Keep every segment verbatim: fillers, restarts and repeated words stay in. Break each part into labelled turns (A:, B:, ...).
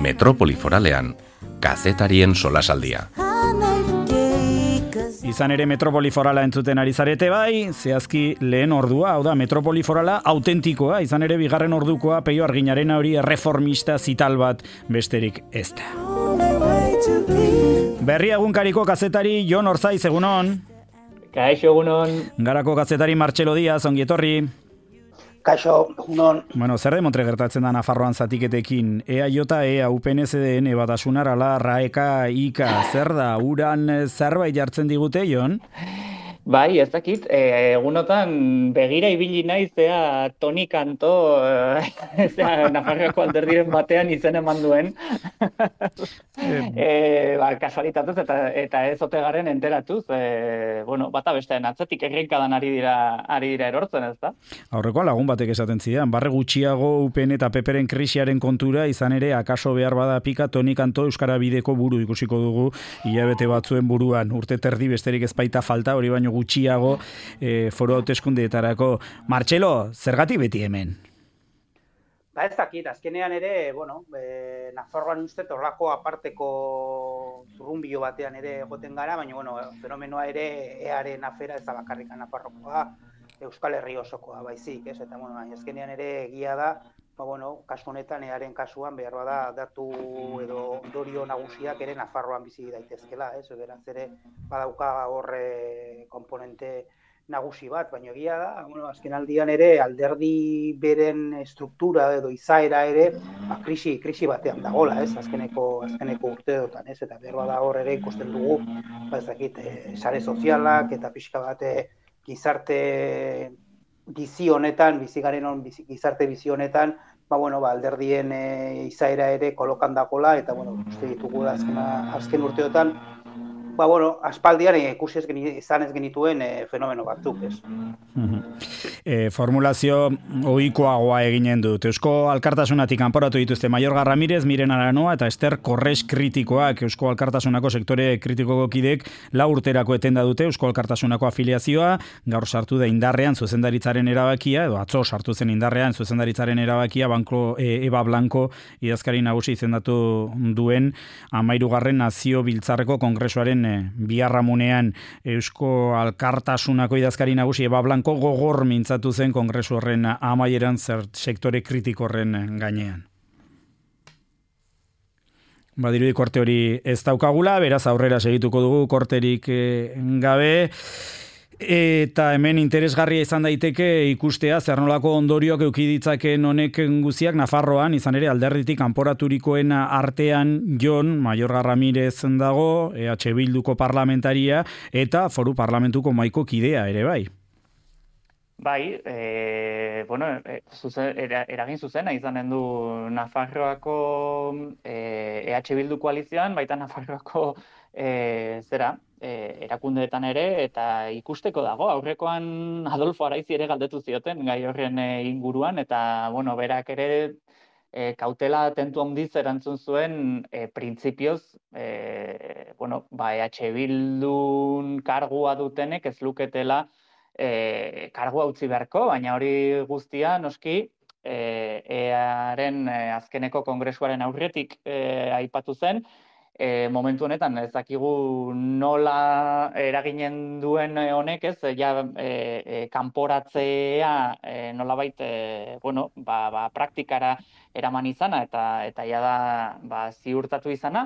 A: Metropoli Foralean, kazetarien solasaldia.
B: Izan ere Metropoli Forala entzuten ari zarete bai, zehazki lehen ordua, hau da Metropoli Forala autentikoa, izan ere bigarren ordukoa Peio Arginaren hori erreformista zital bat besterik ez da. Berri egunkariko kazetari Jon Orzaiz, egunon.
C: Kaixo, egunon.
B: Garako kazetari Martxelo Diaz, ongi etorri.
D: Kaixo, egunon.
B: Bueno, zer demontre gertatzen da Nafarroan zatiketekin? E A J, E A, U P N, S D N, Batasunar, ala, Raeka, Ika, zer da? Uran zerbait jartzen digute, Jon?
C: Bai, ez dakit, e, egunotan begira ibili naiz, zea Toni Kanto, e, zea Nafarroako alderdiren batean izen eman duen. e, ba, kasualitatuz eta, eta ez ote garen enteratuz, e, bueno, bata bestean atzetik errenkadan ari dira, ari dira erortzen, ez da?
B: Aurrekoa lagun batek esaten zidan, barre gutxiago U P N eta P Pren krisiaren kontura, izan ere, akaso behar bada pika Toni Kanto Euskara Bideko buru ikusiko dugu, hilabete batzuen buruan, urte terdi besterik ezpaita falta, hori baino gutxiago e, foro hauteskundeetarako. Martxelo, zergatik beti hemen?
D: Ba ez dakit, azkenean ere, bueno, e, Nafarroan uste horrako aparteko zurrumbilo batean ere egoten gara, baina, bueno, fenomenoa ere earen afera ez da bakarrik Nafarrokoa, Euskal Herri osokoa baizik, ez? Eta, bueno, azkenean ere egia da, ba, bueno, kasu honetan earen kasuan behar bada datu edo ondorio nagusiak ere Nafarroan bizi daitezkela, ez? Beraz ere badauka horre komponente nagusi bat, baina egia da, bueno, azken aldian ere alderdi beren struktura edo izaera ere ba, krisi, krisi batean dagola, ez? Azkeneko, azkeneko urteotan, ez? Eta behar bada hor ere ikusten dugu, ba ez dakit, e, sare sozialak eta pixka bate gizarte bizi honetan, bizi garen on, bizi, gizarte bizi honetan, ba, bueno, ba, alderdien e, izaera ere kolokan dagola, eta, bueno, uste ditugu da azken, azken urteotan, ba, bueno, aspaldian ikusi ez geni, izan ez genituen e, fenomeno batzuk, ez.
B: E, formulazio ohikoagoa eginen dut. Eusko Alkartasunatik kanporatu dituzte Mayorga Ramirez, Miren Aranoa eta Ester Korres kritikoak. Eusko Alkartasunako sektore kritikoko kidek lau urterako etenda dute Eusko Alkartasunako afiliazioa, gaur sartu da indarrean zuzendaritzaren erabakia, edo atzo sartu zen indarrean zuzendaritzaren erabakia, Banko e, Eba Blanco idazkari nagusi izendatu duen hamairugarren nazio biltzarreko kongresuaren e, biharramunean. Eusko Alkartasunako idazkari nagusi Eba Blanco gogor mintzatu zen kongresu horren amaieran zer sektore kritiko horren gainean. Badirudi korte hori ez daukagula, beraz aurrera segituko dugu korterik eh, gabe. Eta hemen interesgarria izan daiteke ikustea zer nolako ondorioak eduki ditzakeen honek guziak Nafarroan, izan ere alderditik kanporaturikoen artean Jon Mayorga Ramirez dago, E H Bilduko parlamentaria eta Foru Parlamentuko mahaiko kidea ere bai.
C: Bai, e, bueno, e, zuzen, era, eragin zuzena izanen du Nafarroako e, E H Bildu koalizioan, baita Nafarroako e, zera, e, erakundeetan ere, eta ikusteko dago, aurrekoan Adolfo Araizi ere galdetu zioten gai horren e, inguruan, eta, bueno, berak ere e, kautela tentu handiz erantzun zuen e, printzipioz, e, bueno, ba, E H Bildun kargua dutenek ez luketela E, kargua utzi beharko, baina hori guztia noski e, earen e, azkeneko kongresuaren aurretik e, aipatu zen, e, momentu honetan ez dakigu nola eraginen duen honek, ez, ja e, e, kanporatzea e, nolabait e, bueno, ba, ba, praktikara eraman izana eta eta ja da ba, ziurtatu izana,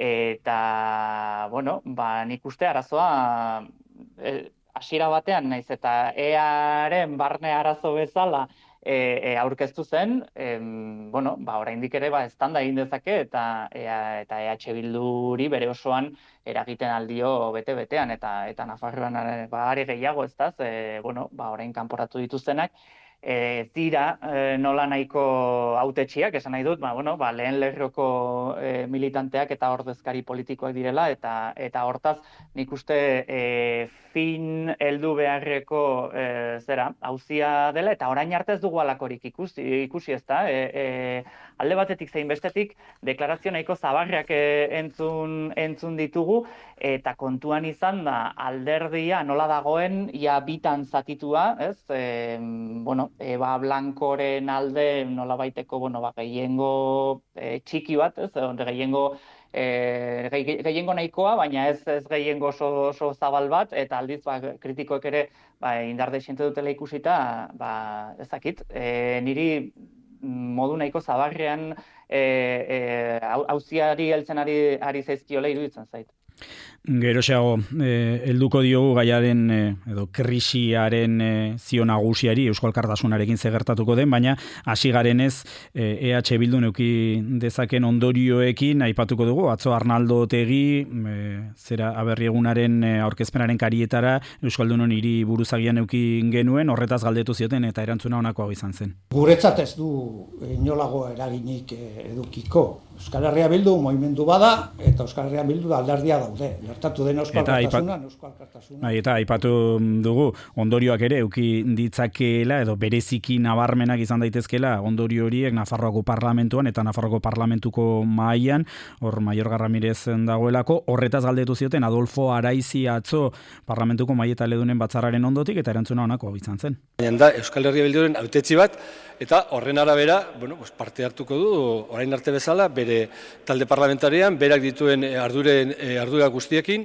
C: eta bueno, ba, nik uste arazoa e, hasiera batean naiz eta earen barne arazo bezala e, e, aurkeztu zen, e, bueno, ba, oraindik ere ba, eztanda egin dezake eta ea, eta E H Bilduri bere osoan eragiten aldio bete-betean eta eta Nafarroan ba, are gehiago ez da, e, bueno, ba, orain kanporatu dituztenak, ez dira e, nola nahiko hautetsiak, esan nahi dut, ba, bueno, ba, lehen lerroko e, militanteak eta ordezkari politikoak direla, eta eta hortaz nik uste e, fin heldu beharreko e, zera, auzia dela, eta orain arte ez dugu alakorik ikusi, ikusi ez da, e, e, alde batetik zein bestetik deklarazio nahiko zabarrak e, entzun, entzun ditugu, eta kontuan izan da alderdia nola dagoen ia bitan zatitua, ez, e, bueno, e, ba, blankoren alde nolabaiteko, bueno, ba, gehiengo e, txiki bat, ez, gehiengo e, gehiengo nahikoa, baina ez ez gehiengo oso, oso zabal bat, eta aldiz, ba, kritikoek ere, ba, indarde xente dutela ikusita, ba, ezakit, e, niri modu nahiko zabarrean e, e, auziari heltzen ari, ari zaizkiola iruditzen zait.
B: Geroxeago, eh, helduko diogu gaiaren eh, edo krisiaren eh, zio nagusiari Eusko Alkartasunarekin zegertatuko den, baina hasi garenez eh, E H Bildu neuki dezaken ondorioekin aipatuko dugu. Atzo Arnaldo Otegi eh, zera aberriegunaren eh, aurkezpenaren karietara Euskaldunon hiri buruzagian neuki genuen, horretaz galdetu zioten eta erantzuna honakoa izan zen.
E: Guretzat ez du inolago eraginik eh, edukiko. Euskal Herria Bildu mugimendu bada eta Euskal Herria Bildu alderdia daude. Gertatu den Euskal Alkartasuna, Euskal Alkartasuna.
B: Eta aipatu dugu ondorioak ere euki ditzakeela edo bereziki nabarmenak izan daitezkeela ondorio horiek Nafarroako parlamentuan eta Nafarroako parlamentuko mahaian, hor Mayorga Ramirez dagoelako, horretaz galdetu zioten Adolfo Araizi atzo parlamentuko mahaia ledunen batzarraren ondotik eta erantzuna honako izan zen.
F: Da Euskal Herria Bilduren hautetsi bat eta horren arabera, bueno, pues parte hartuko du orain arte bezala bere talde parlamentarian berak dituen arduren ardura guztiekin.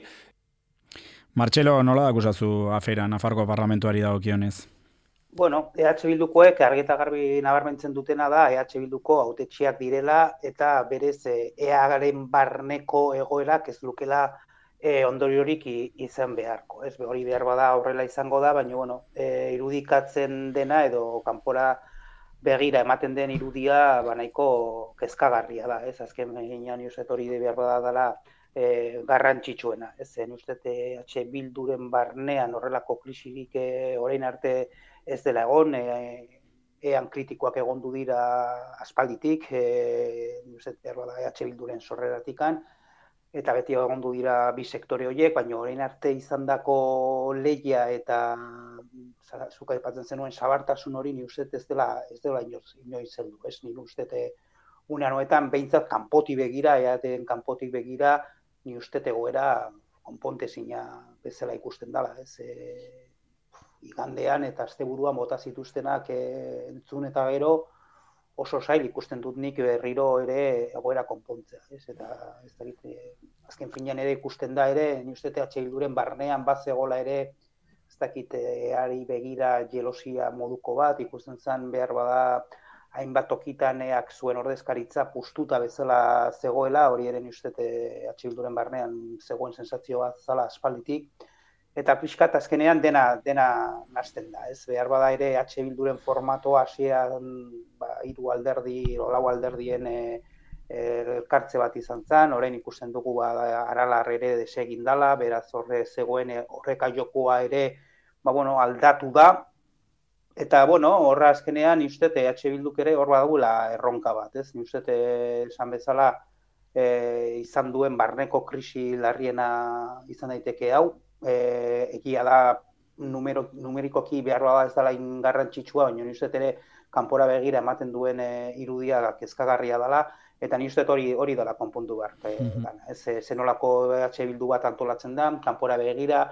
B: Martxelo, nola dakusazu afera Nafarroako parlamentuari dagokionez?
D: Bueno, E H Bildukoek argi eta garbi nabarmentzen dutena da E H Bilduko hautetsiak direla eta berez E Aaren barneko egoerak ez lukela e, ondoriorik izan beharko. Ez hori behar bada horrela izango da, baina bueno, e, irudikatzen dena edo kanpora begira ematen den irudia banaiko kezkagarria da, ez azken finean uste hori behar bada dela e, garrantzitsuena, ez zen uste E H Bilduren barnean horrelako krisirik e, orain arte ez dela egon, e, ean kritikoak egondu dira aspalditik, e, uste behar bada E H Bilduren sorreratikan, eta beti egondu dira bi sektore horiek, baina orain arte izandako lehia eta zuka aipatzen zenuen sabartasun hori ni uste ez dela ez dela inoiz inoiz heldu, ez ni uste une honetan behintzat kanpoti begira, eaten kanpotik begira, ni uste egoera konpontezina bezala ikusten dela, ez e, igandean eta asteburuan bota zituztenak e, entzun eta gero oso zail ikusten dut nik berriro ere egoera konpontzea, ez eta ez da e, azken finean ere ikusten da ere, ni uste E H Bilduren barnean bat zegoela ere ez dakit eari begira jelosia moduko bat, ikusten zen behar bada hainbat tokitan eak zuen ordezkaritza pustuta bezala zegoela, hori ere uste E H Bilduren barnean zegoen sensazio bat zala aspalditik, eta pixkat azkenean dena dena nahasten da, ez behar bada ere E H Bilduren formatoa hasieran ba, hiru alderdi, lau alderdien e, elkartze bat izan zen, orain ikusten dugu ba, Aralar ere desegin dala, beraz horre zegoen horreka jokoa ere ba, bueno, aldatu da, eta bueno, horra azkenean ni uste E H Bilduk ere hor badagula erronka bat, ez? Ni uste esan bezala e, izan duen barneko krisi larriena izan daiteke hau, e, egia da numero, numerikoki behar bada ez dela ingarrantzitsua, baina ni uste ere kanpora begira ematen duen e, irudia kezkagarria dela, eta ni uste hori hori dela konpondu behar. Mm-hmm. Ez zenolako E H Bildu bat antolatzen da, kanpora begira,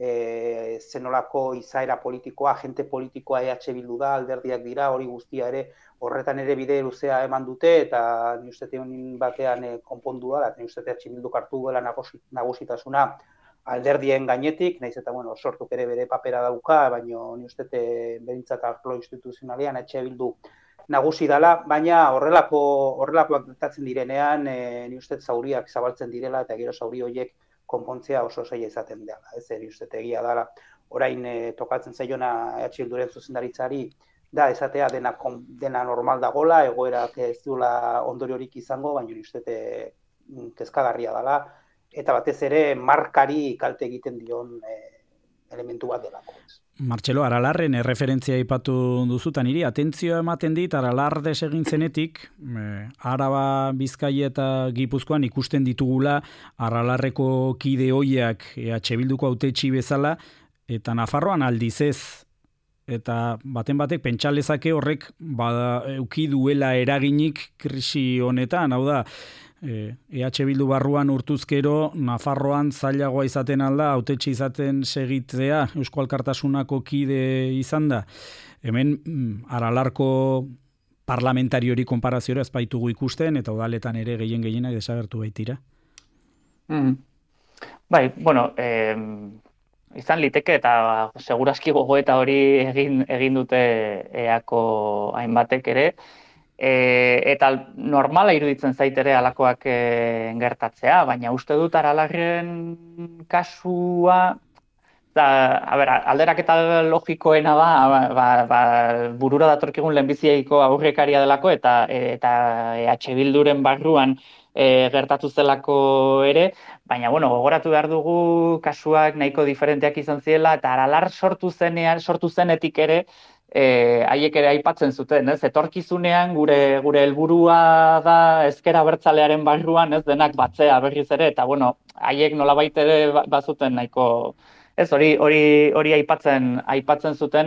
D: e, zenolako izaera politikoa, agente politikoa E H Bildu da, alderdiak dira, hori guztia ere, horretan ere bide luzea eman dute, eta ni uste honin batean e, konpondu da, eta ni uste E H Bildu hartu duela nagusitasuna alderdien gainetik, nahiz eta bueno, sortuk ere bere papera dauka, baina ni uste behintzat arlo instituzionalean E H Bildu nagusi dela, baina horrelako horrelakoak gertatzen direnean, e, ni uste zauriak zabaltzen direla eta gero zauri horiek konpontzea oso zaila izaten dela. Ez ni uste egia dela orain e, tokatzen zaiona E H Bilduren zuzendaritzari da esatea dena dena normal dagola, egoerak ez duela ondoriorik izango, baina ni uste kezkagarria dela eta batez ere markari kalte egiten dion e, elementu bat delako.
B: Martxelo, Aralarren erreferentzia aipatu duzutan hiri, atentzioa ematen dit, Aralar desegin zenetik, eh, Araba, Bizkaia eta Gipuzkoan ikusten ditugula Aralarreko kide hoiak E H Bilduko hautetsi bezala, eta Nafarroan aldiz ez, eta baten batek pentsa lezake horrek bada euki duela eraginik krisi honetan, hau da, E H Bildu barruan urtuzkero Nafarroan zailagoa izaten alda, hautetsi izaten segitzea Eusko Alkartasunako kide izan da. Hemen mm, Aralarko parlamentariori konparaziora ez baitugu ikusten, eta udaletan ere gehien gehienak desagertu baitira.
C: Mm. Bai, bueno, eh, izan liteke eta segurazki gogoeta hori egin egin dute eako hainbatek ere, e, eta normala iruditzen zait ere halakoak e, gertatzea, baina uste dut Aralarren kasua, da, a ber, alderaketa logikoena da, ba, ba, ba, burura datorkigun lehenbiziaiko aurrekaria delako, eta eta E H Bilduren barruan E, gertatu zelako ere, baina bueno, gogoratu behar dugu kasuak nahiko diferenteak izan ziela, eta Aralar sortu zenean, sortu zenetik ere, e, haiek ere aipatzen zuten, ez? Etorkizunean gure gure helburua da ezker abertzalearen barruan, ez, denak batzea berriz ere, eta bueno, haiek nolabait ere bazuten nahiko, ez, hori hori hori aipatzen aipatzen zuten,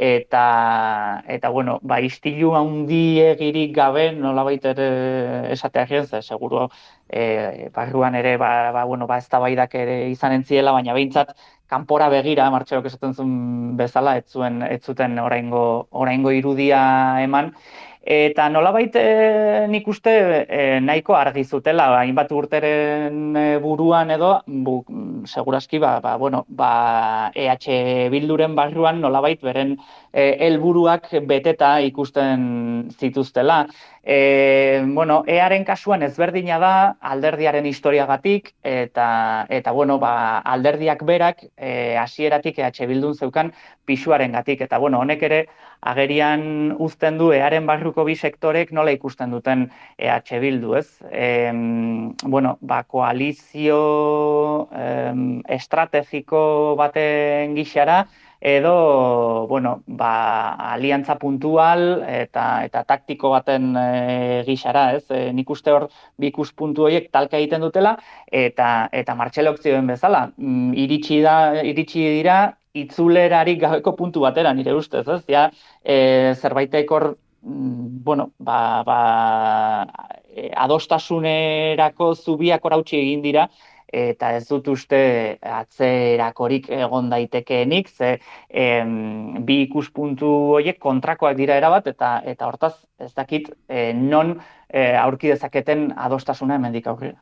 C: eta eta bueno, ba istilu handiegirik gabe nolabait ere esatearren, ze seguru e, barruan ere ba, ba bueno, ba eztabaidak ere izan entziela, baina behintzat kanpora begira Martxelok esaten zuen bezala ez zuen ez zuten oraingo oraingo irudia eman. Eta nolabait e, nik uste e, nahiko argi zutela, hainbat urteren buruan edo, bu, segurazki, ba, ba, bueno, ba, E H Bilduren barruan nolabait beren helburuak e, beteta ikusten zituztela. E, bueno, earen kasuan ezberdina da alderdiaren historiagatik, eta, eta bueno, ba, alderdiak berak e, hasieratik E H Bildun zeukan pisuarengatik, eta bueno, honek ere agerian uzten du earen barruko bi sektorek nola ikusten duten E H Bildu, ez? E, bueno, ba, koalizio em, estrategiko baten gixara, edo, bueno, ba, aliantza puntual eta eta taktiko baten e, gixara, ez? E, nik uste hor bi ikuspuntu horiek talka egiten dutela, eta eta Martxelok zioen bezala, mm, iritsi da iritsi dira itzulerarik gabeko puntu batera, nire ustez, ez? Ja, e, zerbaitek hor, mm, bueno, ba, ba, e, adostasunerako zubiak orautsi egin dira, eta ez dut uste atzerakorik egon daitekeenik, ze em, bi ikuspuntu horiek kontrakoak dira erabat, eta eta hortaz ez dakit e, non e, aurki dezaketen adostasuna hemendik aurrera.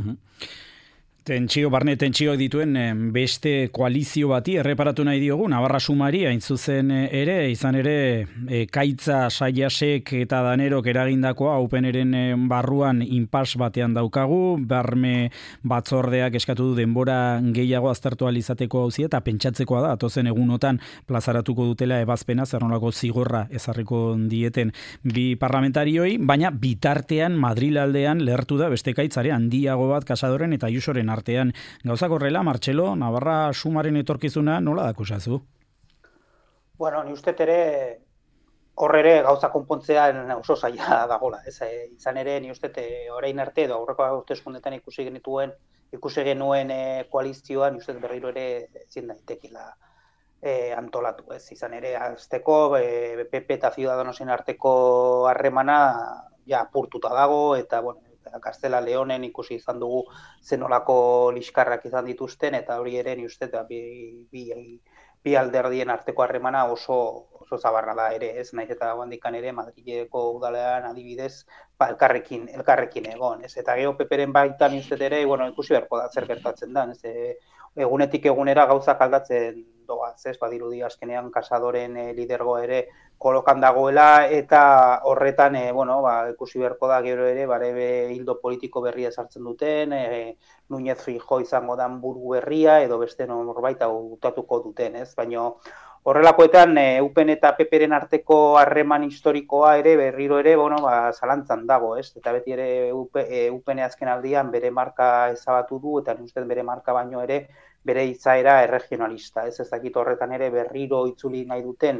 B: Tentsio, barne tentsio dituen beste koalizio bati erreparatu nahi diogu, Navarra Sumari, hain zuzen ere, izan ere, e, Kaitza, Saiasek eta Danerok eragindakoa, Upeneren barruan inpas batean daukagu, barme batzordeak eskatu du denbora gehiago aztertu alizateko hauzia, eta pentsatzekoa da, atozen egunotan plazaratuko dutela ebazpena, zer nolako zigorra ezarriko dieten bi parlamentarioi, baina bitartean Madril aldean lehertu da beste Kaitzare handiago bat Casadoren eta Ayusoren artean. Gauzak horrela, Martxelo, Navarra Sumaren etorkizuna nola dakusazu?
D: Bueno, ni uste ere hor ere gauza konpontzean oso zaila dagola, ez? E, izan ere, ni uste orain arte edo aurreko hauteskundeetan ikusi genituen, ikusi genuen e, koalizioa, ni uste berriro ere ezin daitekila e, antolatu, ez? Izan ere, azteko e, P P eta Ciudadanosen arteko harremana ja apurtuta dago, eta bueno, Gaztela Leonen ikusi izan dugu zenolako liskarrak izan dituzten, eta hori ere ni uste bi, bi, bi alderdien arteko harremana oso oso zabarra da ere, ez, naiz eta handikan ere Madrileko udalean adibidez, ba, elkarrekin elkarrekin egon, ez, eta gero P Pren baitan ni uste ere, bueno, ikusi beharko da zer gertatzen da, ez, e, egunetik egunera gauzak aldatzen doaz, ez, badirudi azkenean Casadoren e, lidergo ere kolokan dagoela, eta horretan, e, bueno, ba, ikusi beharko da gero ere, bare hildo politiko berria sartzen duten, e, Núñez Feijóo izango dan buru berria, edo beste norbait hautatuko duten, ez, baina horrelakoetan e, Upen eta P Pren arteko harreman historikoa ere, berriro ere, bueno, ba, zalantzan dago, ez, eta beti ere Upen azken aldian bere marka ezabatu du, eta ustez bere marka baino ere, bere izaera erregionalista, ez, ez dakit horretan ere berriro itzuli nahi duten,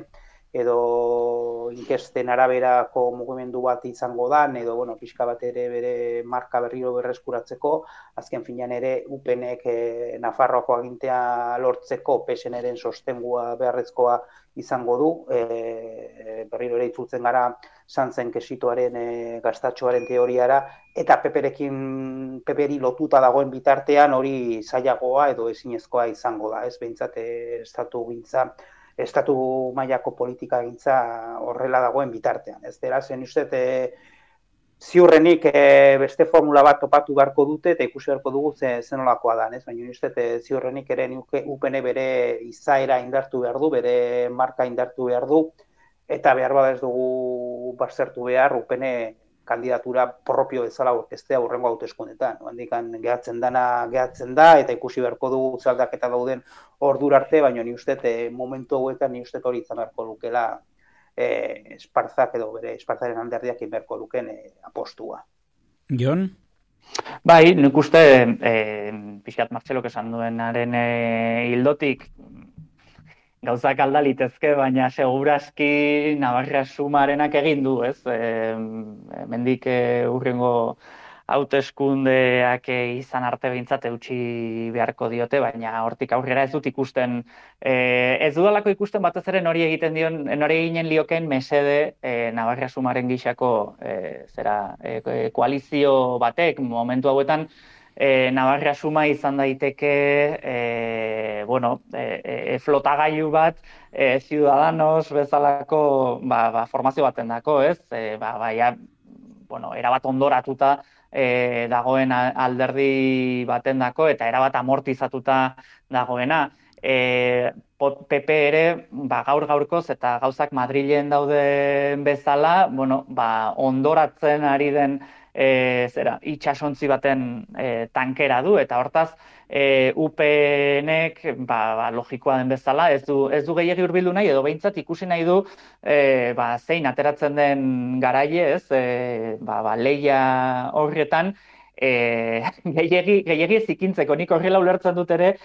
D: edo inkesten araberako mugimendu bat izango dan, edo, bueno, pixka bat ere bere marka berriro berreskuratzeko, azken finean ere Upenek e, Nafarroako agintea lortzeko P S N-ren sostengua beharrezkoa izango du, e, berriro ere itzultzen gara Sanzen kesitoaren e, gastatxoaren teoriara, eta P P-rekin, P P-ri lotuta dagoen bitartean hori zailagoa edo ezinezkoa izango da, ez behintzat e, estatu gintza estatu mailako politika gintza horrela dagoen bitartean. Ez dira, zen uste, e, ziurrenik e, beste formula bat topatu beharko dute eta ikusi beharko dugu ze, zenolakoa da, ez? Baina uste, e, ziurrenik ere U P N bere izaera indartu behar du, bere marka indartu behar du, eta behar bada ez dugu baztertu behar U P N kandidatura propio bezala aurkeztea hurrengo hauteskundeetan. Handikan gehatzen dana gehatzen da eta ikusi beharko dugu zaldaketa dauden ordura arte, baina ni uste e, momentu hauetan ni uste hori izan beharko lukela e, Esparzak edo bere Esparzaren alderdiak egin beharko luken e, apostua.
B: Jon?
C: Bai, nik uste e, pixkat Martxelok esan duenaren e, hildotik gauzak alda litezke, baina segurazki Navarra Sumarenak egin du, ez? E, mendik e, urrengo hauteskundeak izan arte behintzat eutxi beharko diote, baina hortik aurrera ez dut ikusten, e, ez dudalako ikusten batez ere nori egiten dion, nori eginen lioken mesede e, Navarra Sumaren gixako e, zera, e, koalizio batek momentu hauetan, E, Navarra Suma izan daiteke e, bueno, e, e, flotagailu bat e, Ciudadanos bezalako ba, ba, formazio baten dako, ez? E, ba, ba, ja, bueno, erabat ondoratuta e, dagoen alderdi baten dako eta erabat amortizatuta dagoena. E, P P ere ba, gaur gaurkoz eta gauzak Madrilen dauden bezala, bueno, ba, ondoratzen ari den E, zera, itxasontzi baten e, tankera du, eta hortaz e, U P N-ek ba, ba, logikoa den bezala, ez du, ez du gehiagi hurbildu nahi, edo behintzat ikusi nahi du e, ba, zein ateratzen den garaile, ez, e, ba, ba, leia horretan, E, gehiegi, gehiegi zikintzeko, nik horrela ulertzen dut ere,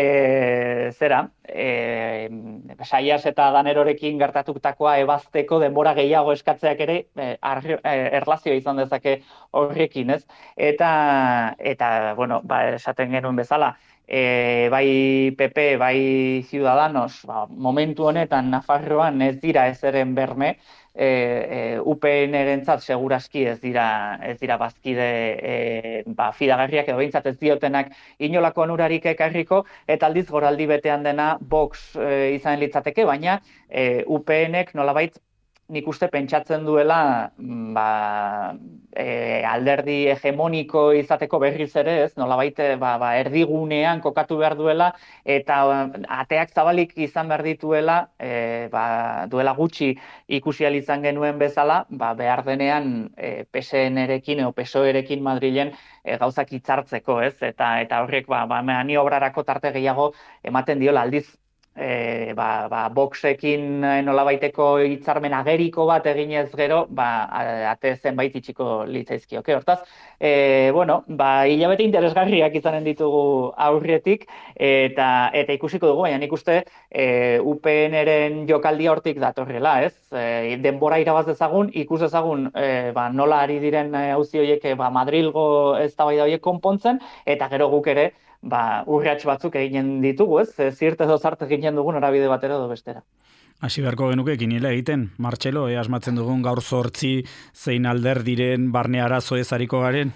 C: e, zera, e, Saias eta Danerorekin gertatutakoa ebazteko denbora gehiago eskatzeak ere e, ar, e, erlazioa izan dezake horrekin, ez? Eta, eta bueno, ba, esaten genuen bezala, e, bai P P, bai Ciudadanos, ba, momentu honetan Nafarroan ez dira ezeren berme, E, e, U P N-erentzat segurazki ez dira ez dira bazkide e, ba, fidagarriak edo behintzat ez diotenak inolako onurarik ekarriko, eta aldiz goraldi betean dena Vox e, izan litzateke, baina e, U P N-ek nolabait nik uste pentsatzen duela ba, e, alderdi hegemoniko izateko berriz ere, ez, nolabait ba, ba, erdigunean kokatu behar duela eta ateak zabalik izan behar dituela, e, ba, duela gutxi ikusi ahal izan genuen bezala, ba, behar denean e, P S N-erekin edo P S O E-erekin Madrilen e, gauzak hitzartzeko, ez, eta eta horrek ba, ba, maniobrarako tarte gehiago ematen diola aldiz. E, ba, ba, Voxekin nolabaiteko hitzarmen ageriko bat eginez gero, ba, ate zenbait itxiko litzaizkioke. Hortaz, e, bueno, ba, hilabete interesgarriak izanen ditugu aurretik, eta, eta ikusiko dugu, baina nik uste e, U P N-eren jokaldia hortik datorrela, ez? E, denbora irabaz dezagun, ikus dezagun e, ba, nola ari diren auzi horiek ba, Madrilgo eztabaida horiek konpontzen, eta gero guk ere, ba, urrats batzuk eginen ditugu, ez? Zirt edo zart eginen dugun norabide batera edo bestera.
B: Hasi beharko genuke kinila egiten, Martxelo, e, asmatzen dugun gaur zortzi zein alder diren barne arazo ez hariko garen?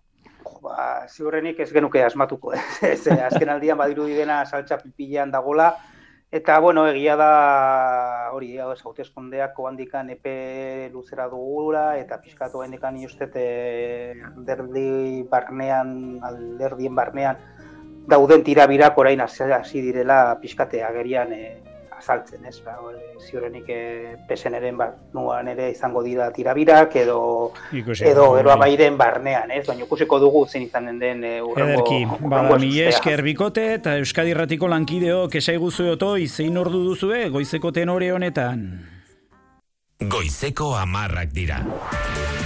D: Ba, ziurrenik ez genuke asmatuko, ez? Azken aldian badirudi dena saltza pipilean dagola, eta, bueno, egia da hori, hauteskundeak handikan epe luzera dugula, eta pixkatu handikan iustet alderdi barnean, alderdien barnean, dauden tirabirak orain hasi direla pixkate agerian e, azaltzen, ez? Ba, ziurrenik e, P S N-eren barnuan ere izango dira tirabirak edo Ikusi, edo gero amairen barnean, ez? Baina ikusiko dugu zein izanen den e, urrengo
B: Ederki, bada mila esker bikote eta Euskadi Irratiko lankideok esaiguzu oto zein ordu duzue goizeko tenore honetan.
A: Goizeko hamarrak dira.